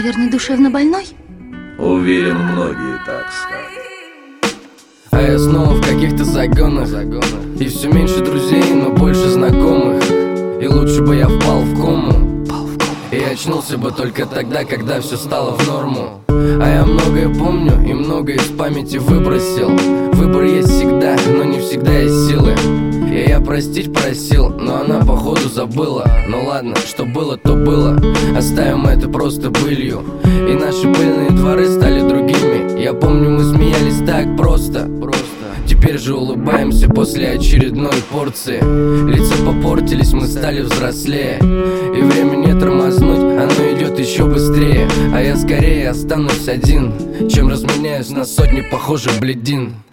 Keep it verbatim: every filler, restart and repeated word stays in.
наверное, душевно больной? Уверен, многие так скажут. А я снова в каких-то загонах, и все меньше друзей, но больше знакомых. И лучше бы я впал в кому и очнулся бы только тогда, когда все стало в норму. А я многое помню и многое из памяти выбросил. Выбор есть всегда, но не всегда есть силы. И я простить просил, но она походу забыла. Ну ладно, что было, то было. Оставим это просто былью. И наши пыльные дворы стали другими. Я помню, мы смеялись так просто. Теперь же улыбаемся после очередной порции. Лица попортились, мы стали взрослее. И время не тормознуть, оно идет еще быстрее. А я скорее останусь один, чем разменяюсь на сотни похожих блядин.